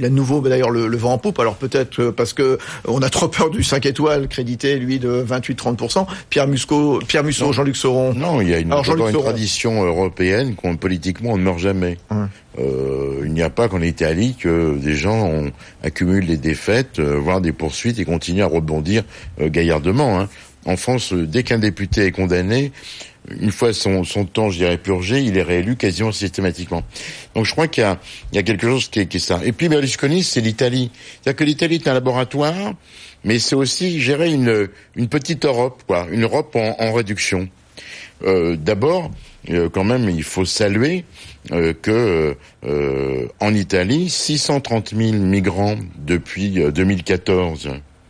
Il a de nouveau d'ailleurs le, le vent en poupe, alors peut-être parce que on a trop peur du cinq étoiles, crédité lui de vingt-huit à trente pour cent. Pierre Musco, Pierre Musso, non, Jean-Luc Sauron. Non, il y a une, alors, une tradition européenne qu'on politiquement on ne meurt jamais. Ouais. Euh, il n'y a pas qu'en Italie que des gens ont, accumulent des défaites, euh, voire des poursuites et continuent à rebondir euh, gaillardement. Hein. En France, euh, dès qu'un député est condamné, une fois son, son temps, je dirais, purgé, il est réélu quasiment systématiquement. Donc je crois qu'il y a, il y a quelque chose qui est, qui est ça. Et puis Berlusconi, c'est l'Italie. C'est-à-dire que l'Italie est un laboratoire, mais c'est aussi gérer une, une petite Europe, quoi, une Europe en, en réduction. Euh, d'abord, euh, quand même, il faut saluer euh, que euh, en Italie, six cent trente mille migrants depuis euh, deux mille quatorze.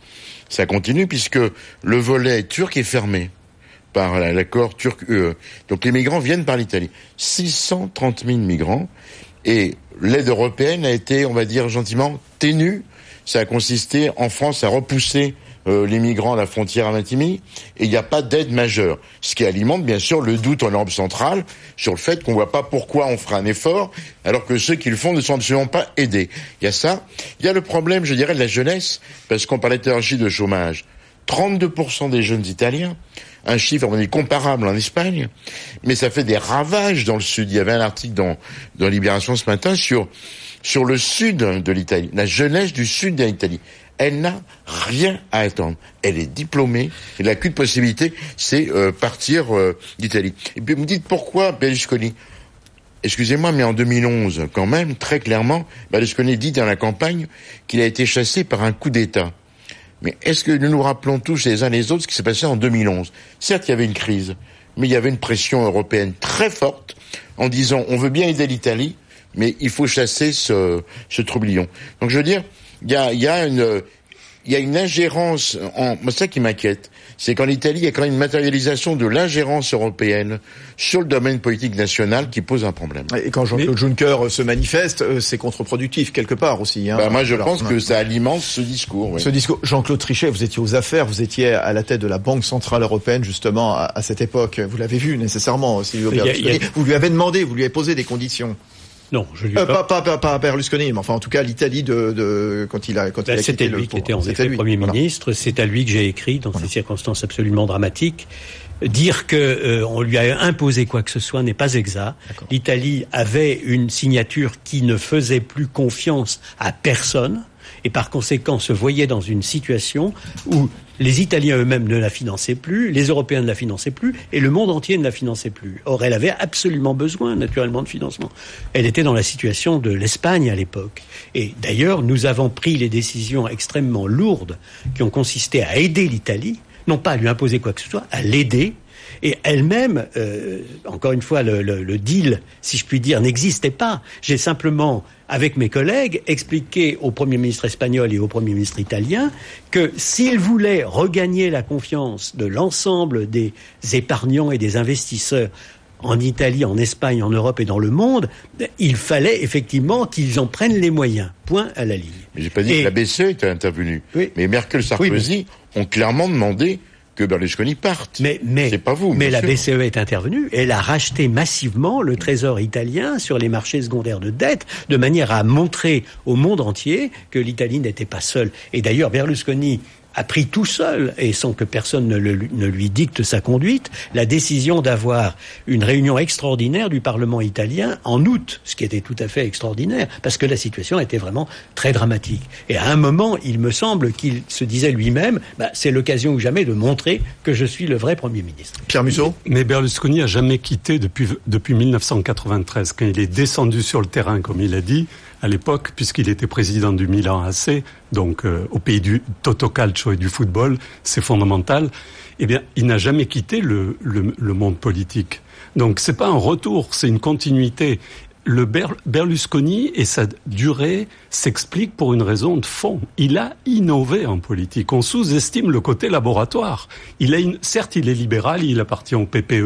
Ça continue puisque le volet turc est fermé par l'accord turc-U E. Donc les migrants viennent par l'Italie. six cent trente mille migrants. Et l'aide européenne a été, on va dire gentiment, ténue. Ça a consisté en France à repousser euh, les migrants à la frontière à Vintimille. Et il n'y a pas d'aide majeure. Ce qui alimente bien sûr le doute en Europe centrale sur le fait qu'on ne voit pas pourquoi on fera un effort alors que ceux qui le font ne sont absolument pas aidés. Il y a ça. Il y a le problème, je dirais, de la jeunesse. Parce qu'on parlait d'énergie de chômage. trente-deux pour cent des jeunes Italiens, un chiffre, on est comparable en Espagne, mais ça fait des ravages dans le sud. Il y avait un article dans, dans Libération ce matin sur, sur le sud de l'Italie, la jeunesse du sud de l'Italie. Elle n'a rien à attendre. Elle est diplômée, et la qu'une possibilité, c'est euh, partir euh, d'Italie. Et puis vous me dites pourquoi Berlusconi ? Excusez-moi, mais en deux mille onze, quand même, très clairement, Berlusconi dit dans la campagne qu'il a été chassé par un coup d'État. Mais est-ce que nous nous rappelons tous les uns les autres ce qui s'est passé en deux mille onze ? Certes, il y avait une crise, mais il y avait une pression européenne très forte en disant on veut bien aider l'Italie, mais il faut chasser ce, ce troublion. Donc je veux dire, il y a, il y a une, il y a une ingérence. En, c'est ça qui m'inquiète, c'est qu'en Italie, il y a quand même une matérialisation de l'ingérence européenne sur le domaine politique national qui pose un problème. Et quand Jean-Claude Mais... Juncker se manifeste, c'est contre-productif quelque part aussi. Hein. Bah, moi, je Alors, pense que ça alimente ce discours. Oui. Ce discours. Jean-Claude Trichet, vous étiez aux affaires, vous étiez à la tête de la Banque centrale européenne justement à, à cette époque. Vous l'avez vu nécessairement, Silvio Berlusconi. A... Vous lui avez demandé, vous lui avez posé des conditions. Non, je lui euh, pas, pas, pas, pas Berlusconi, mais enfin en tout cas l'Italie de, de quand il a quand ben, il a c'était quitté lui le qui était en effet lui. Premier voilà. ministre. C'est à lui que j'ai écrit dans voilà. ces circonstances absolument dramatiques. Dire que euh, on lui a imposé quoi que ce soit n'est pas exact. D'accord. L'Italie avait une signature qui ne faisait plus confiance à personne et par conséquent se voyait dans une situation où les Italiens eux-mêmes ne la finançaient plus, les Européens ne la finançaient plus, et le monde entier ne la finançait plus. Or, elle avait absolument besoin, naturellement, de financement. Elle était dans la situation de l'Espagne à l'époque. Et d'ailleurs, nous avons pris les décisions extrêmement lourdes qui ont consisté à aider l'Italie, non pas à lui imposer quoi que ce soit, à l'aider. Et elle-même, euh, encore une fois, le, le, le deal, si je puis dire, n'existait pas. J'ai simplement, avec mes collègues, expliqué au Premier ministre espagnol et au Premier ministre italien que s'ils voulaient regagner la confiance de l'ensemble des épargnants et des investisseurs en Italie, en Espagne, en Europe et dans le monde, il fallait effectivement qu'ils en prennent les moyens. Point à la ligne. Mais j'ai pas dit et... que la B C E était intervenue. Oui. Mais Merkel, Sarkozy oui, mais... ont clairement demandé que Berlusconi parte. Mais, mais, c'est pas vous. Mais la sûr. B C E est intervenue. Elle a racheté massivement le trésor italien sur les marchés secondaires de dette, de manière à montrer au monde entier que l'Italie n'était pas seule. Et d'ailleurs, Berlusconi a pris tout seul, et sans que personne ne, le, ne lui dicte sa conduite, la décision d'avoir une réunion extraordinaire du Parlement italien en août, ce qui était tout à fait extraordinaire, parce que la situation était vraiment très dramatique. Et à un moment, il me semble qu'il se disait lui-même, bah, c'est l'occasion ou jamais de montrer que je suis le vrai Premier ministre. Pierre Musso ? Mais Berlusconi a jamais quitté depuis, depuis mille neuf cent quatre-vingt-treize, quand il est descendu sur le terrain, comme il a dit, à l'époque, puisqu'il était président du Milan A C, donc euh, au pays du Totocalcio et du football, c'est fondamental, eh bien, il n'a jamais quitté le, le, le monde politique. Donc, c'est pas un retour, c'est une continuité. Le Ber- Berlusconi et sa durée s'expliquent pour une raison de fond. Il a innové en politique. On sous-estime le côté laboratoire. Il a une... Certes, il est libéral, il appartient au P P E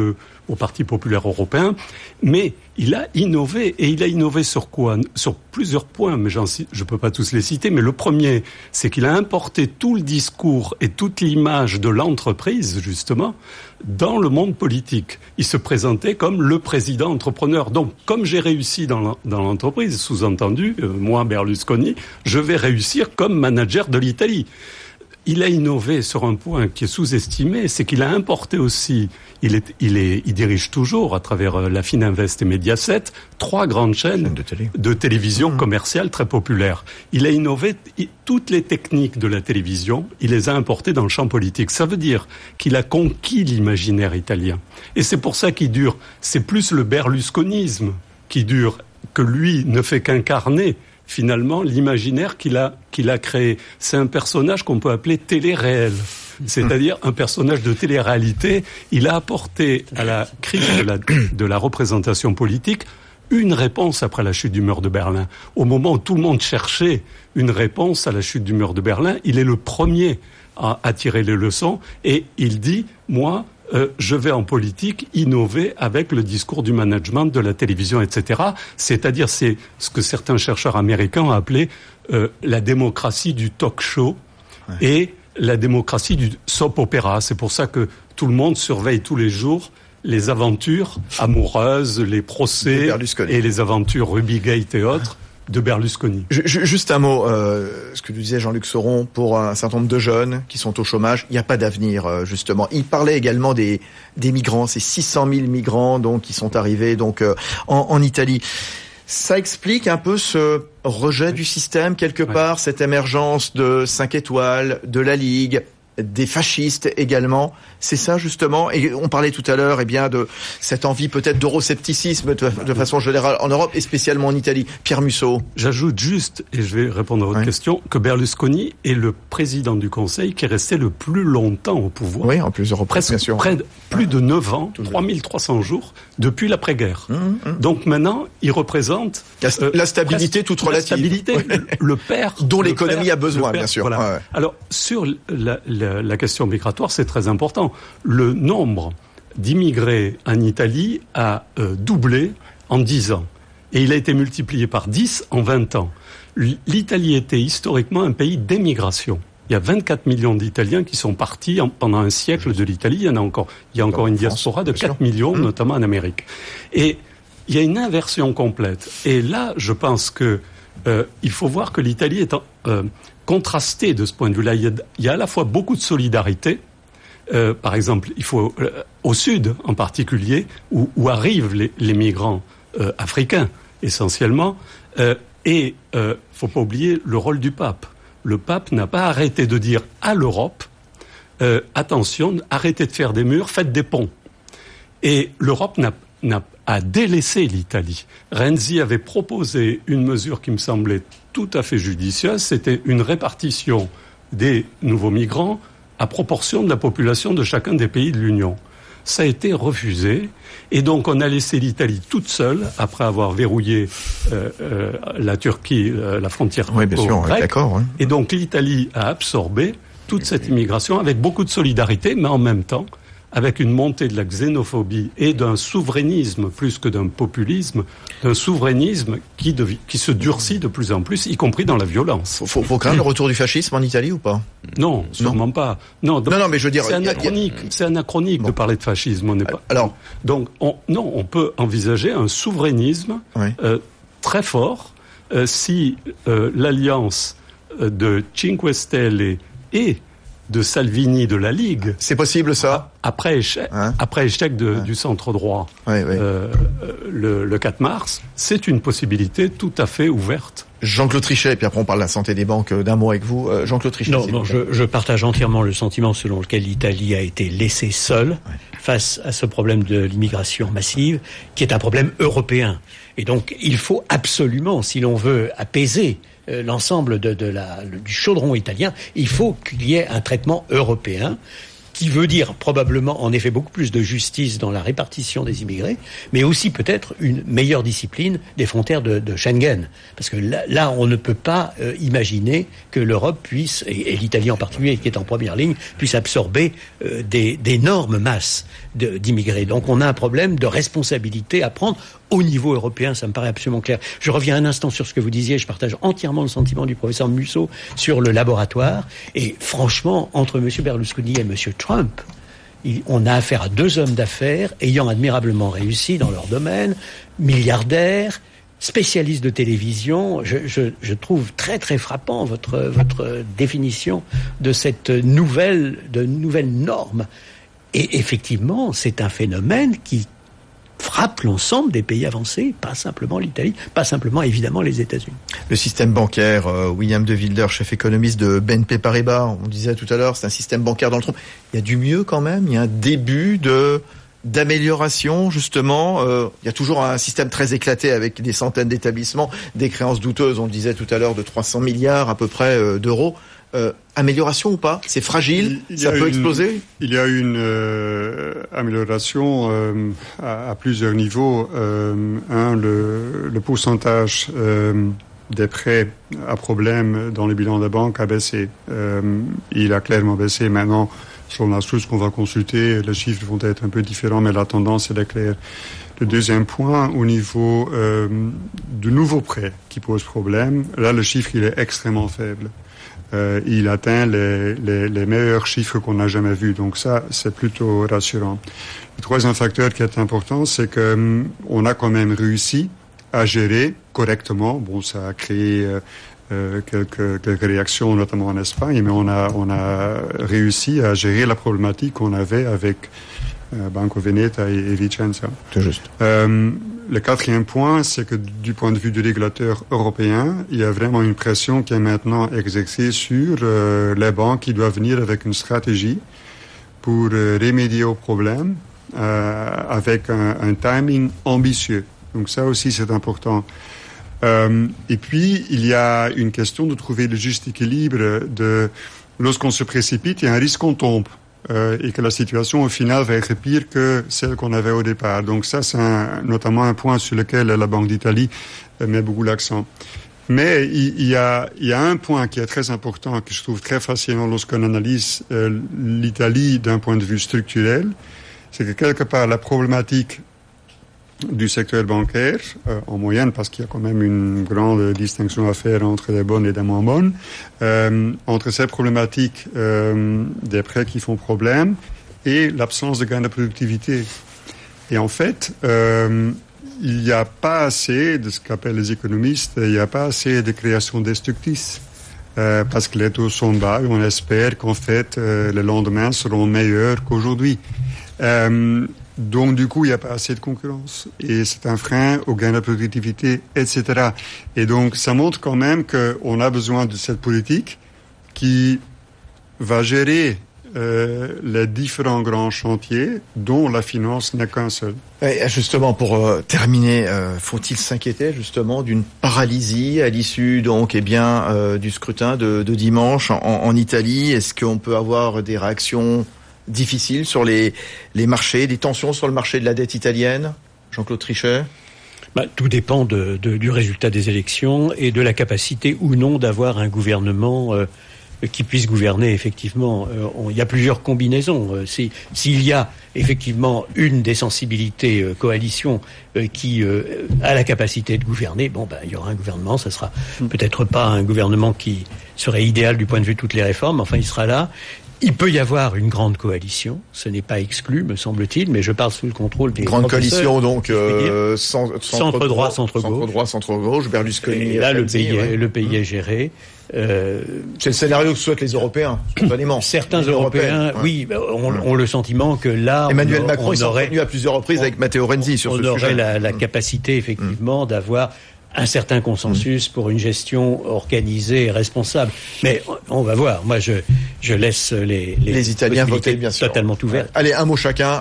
au Parti populaire européen, mais il a innové, et il a innové sur quoi? Sur plusieurs points, mais j'en cite, je peux pas tous les citer, mais le premier, c'est qu'il a importé tout le discours et toute l'image de l'entreprise, justement, dans le monde politique. Il se présentait comme le président entrepreneur. Donc, comme j'ai réussi dans l'entreprise, sous-entendu, euh, moi, Berlusconi, je vais réussir comme manager de l'Italie. Il a innové sur un point qui est sous-estimé, c'est qu'il a importé aussi, il, est, il, est, il dirige toujours à travers la Fininvest et Mediaset, trois grandes chaînes de, télé. de télévision mmh. commerciale très populaires. Il a innové il, toutes les techniques de la télévision, il les a importées dans le champ politique. Ça veut dire qu'il a conquis l'imaginaire italien. Et c'est pour ça qu'il dure. C'est plus le berlusconisme qui dure, que lui ne fait qu'incarner finalement l'imaginaire qu'il a, qu'il a créé. C'est un personnage qu'on peut appeler télé-réel. C'est-à-dire un personnage de télé-réalité. Il a apporté à la crise de la, de la représentation politique une réponse après la chute du mur de Berlin. Au moment où tout le monde cherchait une réponse à la chute du mur de Berlin, il est le premier à, à tirer les leçons et il dit, moi, Euh, je vais en politique innover avec le discours du management, de la télévision, et cetera. C'est-à-dire, c'est ce que certains chercheurs américains ont appelé euh, la démocratie du talk show ouais. et la démocratie du soap opéra. C'est pour ça que tout le monde surveille tous les jours les aventures amoureuses, les procès et les aventures Rubygate et autres. De Berlusconi. Juste un mot, euh, ce que disait Jean-Luc Sauron, pour un certain nombre de jeunes qui sont au chômage, il n'y a pas d'avenir, euh, justement. Il parlait également des, des migrants, ces six cent mille migrants donc, qui sont arrivés donc, euh, en, en Italie. Ça explique un peu ce rejet du système, quelque part, ouais. cette émergence de cinq étoiles, de la Ligue, des fascistes également. C'est ça, justement. Et on parlait tout à l'heure, eh bien, de cette envie peut-être d'euroscepticisme de, de façon générale en Europe et spécialement en Italie. Pierre Musso. J'ajoute juste, et je vais répondre à votre ouais. question, que Berlusconi est le président du Conseil qui est resté le plus longtemps au pouvoir. Oui, en plusieurs reprises, bien sûr. Près de, plus de neuf ans, trois mille trois cents jours, depuis l'après-guerre. Mmh, mmh. Donc maintenant, il représente... La, euh, la stabilité toute relative. La stabilité, ouais. le père... Dont l'économie a besoin, père, bien sûr. Voilà. Ouais. Alors, sur la, la, la question migratoire, c'est très important. Le nombre d'immigrés en Italie a euh, doublé en dix ans. Et il a été multiplié par dix en vingt ans. L'Italie était historiquement un pays d'émigration. Il y a vingt-quatre millions d'Italiens qui sont partis en, pendant un siècle de l'Italie. Il y en a encore, il y a encore une diaspora de quatre millions, mmh. notamment en Amérique. Et il y a une inversion complète. Et là, je pense que euh, il faut voir que l'Italie est en, euh, contrastée de ce point de vue-là. Il y a, il y a à la fois beaucoup de solidarité. Euh, par exemple, il faut euh, au sud en particulier, où, où arrivent les, les migrants euh, africains essentiellement, euh, et euh, faut pas oublier le rôle du pape. Le pape n'a pas arrêté de dire à l'Europe euh, attention, arrêtez de faire des murs, faites des ponts. Et l'Europe n'a, n'a a délaissé l'Italie. Renzi avait proposé une mesure qui me semblait tout à fait judicieuse, c'était une répartition des nouveaux migrants à proportion de la population de chacun des pays de l'Union. Ça a été refusé, et donc on a laissé l'Italie toute seule, après avoir verrouillé euh, euh, la Turquie, euh, la frontière oui, bien sûr, grecque. D'accord, oui. Et donc l'Italie a absorbé toute cette immigration avec beaucoup de solidarité, mais en même temps, avec une montée de la xénophobie et d'un souverainisme plus que d'un populisme, d'un souverainisme qui, dev- qui se durcit de plus en plus, y compris dans la violence. Faut, faut craindre le retour du fascisme en Italie ou pas? Non, sûrement non. pas. Non, donc, non, non, mais je veux dire, c'est anachronique. A, a... C'est anachronique bon. de parler de fascisme. On n'est pas. Alors, donc, on, non, on peut envisager un souverainisme oui. euh, très fort euh, si euh, l'alliance de Cinque Stelle et de Salvini de la Ligue. C'est possible, ça? Après échec, hein? après échec de, hein? du centre droit, oui, oui. Euh, le, le quatre mars, c'est une possibilité tout à fait ouverte. Jean-Claude Trichet, et puis après on parle de la santé des banques d'un mot avec vous. Euh, Jean-Claude Trichet. Non, non, je, je partage entièrement le sentiment selon lequel l'Italie a été laissée seule ouais. face à ce problème de l'immigration massive, qui est un problème européen. Et donc, il faut absolument, si l'on veut apaiser euh, l'ensemble de, de la, le, du chaudron italien, il faut qu'il y ait un traitement européen qui veut dire probablement, en effet, beaucoup plus de justice dans la répartition des immigrés, mais aussi peut-être une meilleure discipline des frontières de, de Schengen. Parce que là, là, on ne peut pas euh, imaginer que l'Europe puisse, et, et l'Italie en particulier, qui est en première ligne, puisse absorber euh, des, d'énormes masses de, d'immigrés. Donc on a un problème de responsabilité à prendre au niveau européen, ça me paraît absolument clair. Je reviens un instant sur ce que vous disiez, je partage entièrement le sentiment du professeur Musso sur le laboratoire, et franchement, entre M. Berlusconi et M. Trump, il, on a affaire à deux hommes d'affaires ayant admirablement réussi dans leur domaine, milliardaires, spécialistes de télévision. Je, je, je trouve très très frappant votre, votre définition de cette nouvelle, de nouvelle norme. Et effectivement, c'est un phénomène qui frappe l'ensemble des pays avancés, pas simplement l'Italie, pas simplement évidemment les États-Unis. Le système bancaire, euh, William De Wilder, chef économiste de B N P Paribas, on disait tout à l'heure, c'est un système bancaire dans le trou. Il y a du mieux quand même, il y a un début de d'amélioration justement. Euh, il y a toujours un système très éclaté avec des centaines d'établissements, des créances douteuses, on le disait tout à l'heure, de trois cents milliards à peu près euh, d'euros. Euh, amélioration ou pas? C'est fragile, ça peut une, exploser? Il y a une euh, amélioration euh, à, à plusieurs niveaux. Euh, un, le, le pourcentage euh, des prêts à problème dans les bilans des banques a baissé. Euh, il a clairement baissé. Maintenant, sur la source qu'on va consulter, les chiffres vont être un peu différents, mais la tendance, elle est claire. Le deuxième point, au niveau euh, de nouveaux prêts qui posent problème, là, le chiffre, il est extrêmement faible. Euh, il atteint les, les, les meilleurs chiffres qu'on n'a jamais vus. Donc ça, c'est plutôt rassurant. Le troisième facteur qui est important, c'est que hum, on a quand même réussi à gérer correctement. Bon, ça a créé euh, euh, quelques, quelques réactions, notamment en Espagne, mais on a, on a réussi à gérer la problématique qu'on avait avec euh, Banco Veneta et, et Vicenza. C'est juste. Euh, Le quatrième point, c'est que du point de vue du régulateur européen, il y a vraiment une pression qui est maintenant exercée sur euh, les banques qui doivent venir avec une stratégie pour euh, remédier au problème euh, avec un, un timing ambitieux. Donc ça aussi, c'est important. Euh, et puis, il y a une question de trouver le juste équilibre de lorsqu'on se précipite, il y a un risque qu'on tombe. Euh, et que la situation au final va être pire que celle qu'on avait au départ. Donc ça, c'est un, notamment un point sur lequel la Banque d'Italie euh, met beaucoup l'accent. Mais il, il, y a, il y a un point qui est très important, que je trouve très fascinant lorsqu'on analyse euh, l'Italie d'un point de vue structurel, c'est que quelque part la problématique du secteur bancaire, euh, en moyenne, parce qu'il y a quand même une grande distinction à faire entre les bonnes et les moins bonnes, euh, entre ces problématiques euh, des prêts qui font problème et l'absence de gain de productivité. Et en fait, euh, il n'y a pas assez de ce qu'appellent les économistes, il n'y a pas assez de création destructrice. Euh, parce que les taux sont bas et on espère qu'en fait, euh, les lendemains seront meilleurs qu'aujourd'hui. Euh, Donc, du coup, il n'y a pas assez de concurrence. Et c'est un frein au gain de productivité, et cetera. Et donc, ça montre quand même qu'on a besoin de cette politique qui va gérer euh, les différents grands chantiers dont la finance n'est qu'un seul. Et justement, pour euh, terminer, euh, faut-il s'inquiéter justement d'une paralysie à l'issue donc, eh bien, euh, du scrutin de, de dimanche en, en Italie? Est-ce qu'on peut avoir des réactions difficiles sur les, les marchés, des tensions sur le marché de la dette italienne? Jean-Claude Trichet? Bah, tout dépend de, de, du résultat des élections et de la capacité ou non d'avoir un gouvernement euh, qui puisse gouverner effectivement. Euh, on, il y a plusieurs combinaisons. Euh, si, s'il y a effectivement une des sensibilités euh, coalition euh, qui euh, a la capacité de gouverner, bon, ben, il y aura un gouvernement. Ça sera peut-être pas un gouvernement qui serait idéal du point de vue de toutes les réformes, enfin, il sera là. Il peut y avoir une grande coalition, ce n'est pas exclu, me semble-t-il, mais je parle sous le contrôle des grande coalition donc euh, centre, centre droit, centre gauche, centre droit, centre gauche, Berlusconi. Et là, le pays, ouais. est, le pays est géré. Euh, c'est le scénario que souhaitent les Européens, spontanément. Certains Européens, ouais. oui, ont, ont le sentiment que là, Emmanuel on, Macron on est aurait, revenu à plusieurs reprises on, avec Matteo Renzi sur on ce sujet. On aurait la, la capacité effectivement mmh. d'avoir un certain consensus mmh. pour une gestion organisée et responsable. Mais on va voir. Moi, je, je laisse les, les, les Italiens voter, bien sûr. Totalement ouvertes. Allez, un mot chacun.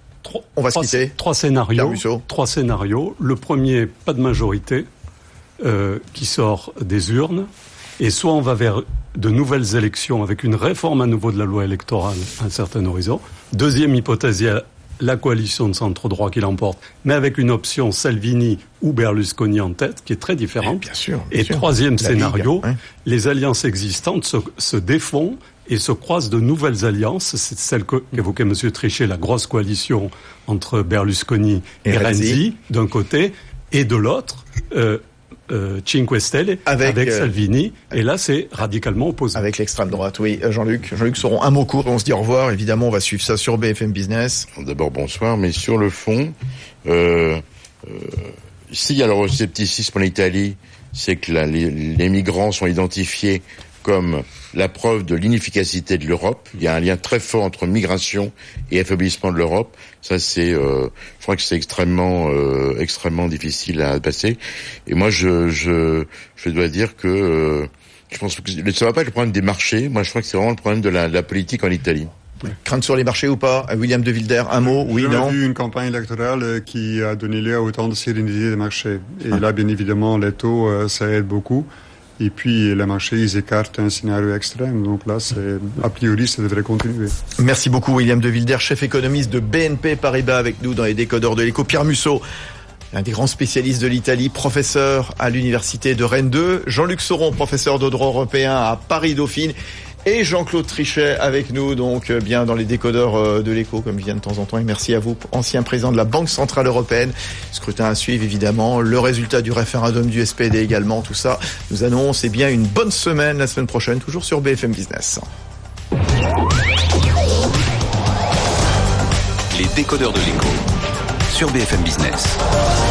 On va trois, se quitter. Trois scénarios. Trois scénarios. Le premier, pas de majorité, euh, qui sort des urnes. Et soit on va vers de nouvelles élections avec une réforme à nouveau de la loi électorale à un certain horizon. Deuxième hypothèse, il y a la coalition de centre-droit qui l'emporte, mais avec une option Salvini ou Berlusconi en tête, qui est très différente. Bien sûr, bien et sûr. troisième La scénario, Ligue, hein. les alliances existantes se, se défont et se croisent de nouvelles alliances. C'est celle que, qu'évoquait M. Trichet, la grosse coalition entre Berlusconi et, et Renzi, Renzi, d'un côté, et de l'autre, euh, Euh, Cinque Stelle avec, avec Salvini, euh, et là c'est radicalement opposé. Avec l'extrême droite, oui. Jean-Luc, Jean-Luc Sauron, un mot court, on se dit au revoir. Évidemment, on va suivre ça sur B F M Business. D'abord, bonsoir, mais sur le fond, euh, euh, s'il y a le scepticisme en Italie, c'est que la, les, les migrants sont identifiés comme la preuve de l'inefficacité de l'Europe. Il y a un lien très fort entre migration et affaiblissement de l'Europe. Ça, c'est, euh, je crois que c'est extrêmement, euh, extrêmement difficile à passer. Et moi, je, je, je dois dire que euh, je pense que ça va pas être le problème des marchés. Moi, je crois que c'est vraiment le problème de la, de la politique en Italie. Crainte sur les marchés ou pas? William de Wilder, un mot, oui, non? On a vu une campagne électorale qui a donné lieu à autant de sérénité des marchés. Et ah. là, bien évidemment, les taux, ça aide beaucoup. Et puis, les marchés, ils écartent un scénario extrême. Donc là, c'est, a priori, ça devrait continuer. Merci beaucoup, William de Wilder, chef économiste de B N P Paribas, avec nous dans les décodeurs de l'écho. Pierre Musso, l'un des grands spécialistes de l'Italie, professeur à l'université de Rennes deux. Jean-Luc Sauron, professeur de droit européen à Paris-Dauphine. Et Jean-Claude Trichet avec nous, donc bien dans les décodeurs de l'écho, comme il vient de temps en temps. Et merci à vous, ancien président de la Banque Centrale Européenne. Scrutin à suivre, évidemment. Le résultat du référendum du S P D également. Tout ça nous annonce eh bien une bonne semaine la semaine prochaine, toujours sur B F M Business. Les décodeurs de l'écho sur B F M Business.